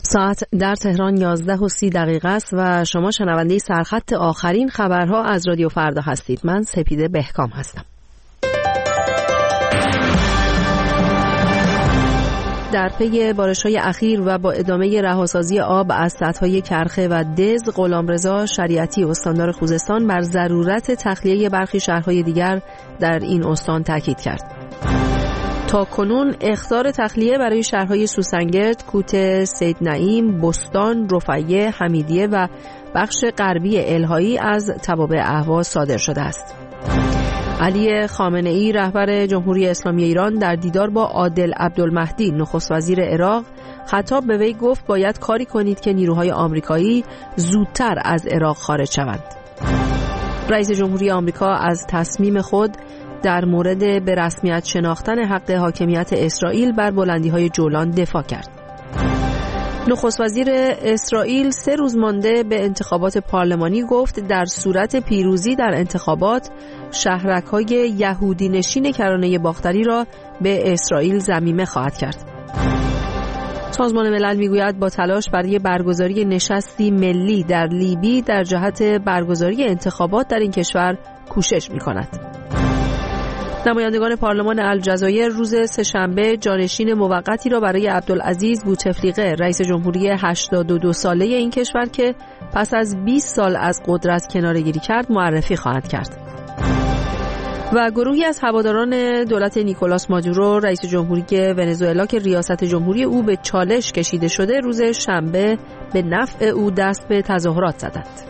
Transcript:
ساعت در تهران 11:30 است و شما شنونده سرخط آخرین خبرها از رادیو فردا هستید. من سپیده بهکام هستم. در پی بارش‌های اخیر و با ادامه رهاسازی آب از سدهای کرخه و دز، غلامرضا شریعتی استاندار خوزستان بر ضرورت تخلیه برخی شهرهای دیگر در این استان تاکید کرد. تا کنون اخطار تخلیه برای شهرهای سوسنگرد، کوت سید نعیم، بستان، رفیع، حمیدیه و بخش غربی الهایی از توابع اهواز صادر شده است. علی خامنه‌ای رهبر جمهوری اسلامی ایران در دیدار با عادل عبدالمهدی نخست وزیر عراق خطاب به وی گفت باید کاری کنید که نیروهای آمریکایی زودتر از عراق خارج شوند. رئیس جمهوری آمریکا از تصمیم خود در مورد به رسمیت شناختن حق حاکمیت اسرائیل بر بلندی‌های جولان دفاع کرد. نخست وزیر اسرائیل 3 روز مانده به انتخابات پارلمانی گفت در صورت پیروزی در انتخابات شهرک‌های یهودی نشین کرانه باختری را به اسرائیل ضمیمه خواهد کرد. سازمان ملل میگوید با تلاش برای برگزاری نشستی ملی در لیبی در جهت برگزاری انتخابات در این کشور کوشش می‌کند. نمایندگان پارلمان الجزایر روز سه‌شنبه جانشین موقتی را برای عبدالعزیز بوتفلیقه رئیس جمهوری 82 ساله این کشور که پس از 20 سال از قدرت کناره‌گیری کرد معرفی خواهند کرد. و گروهی از هواداران دولت نیکولاس مادورو رئیس جمهوری ونزوئلا که ریاست جمهوری او به چالش کشیده شده روز شنبه به نفع او دست به تظاهرات زدند.